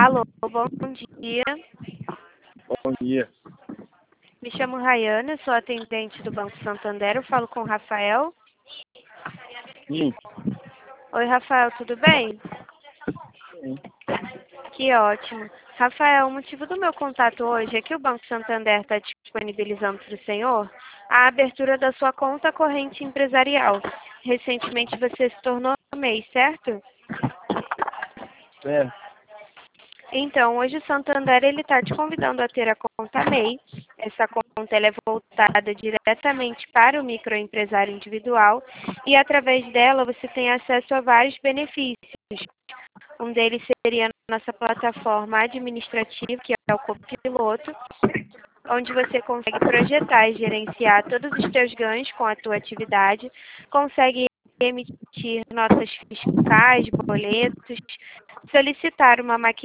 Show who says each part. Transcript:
Speaker 1: Alô, bom dia.
Speaker 2: Bom dia.
Speaker 1: Me chamo Rayana, sou atendente do Banco Santander. Eu falo com o Rafael.
Speaker 2: Sim.
Speaker 1: Oi, Rafael, tudo bem?
Speaker 2: Sim.
Speaker 1: Que ótimo. Rafael, o motivo do meu contato hoje é que o Banco Santander está disponibilizando para o senhor a abertura da sua conta corrente empresarial. Recentemente você se tornou MEI, certo?
Speaker 2: Certo.
Speaker 1: Então, hoje o Santander está te convidando a ter a conta MEI. Essa conta ela é voltada diretamente para o microempresário individual e através dela você tem acesso a vários benefícios. Um deles seria a nossa plataforma administrativa, que é o Copiloto, onde você consegue projetar e gerenciar todos os seus ganhos com a tua atividade, consegue emitir notas fiscais, boletos, solicitar uma maquininha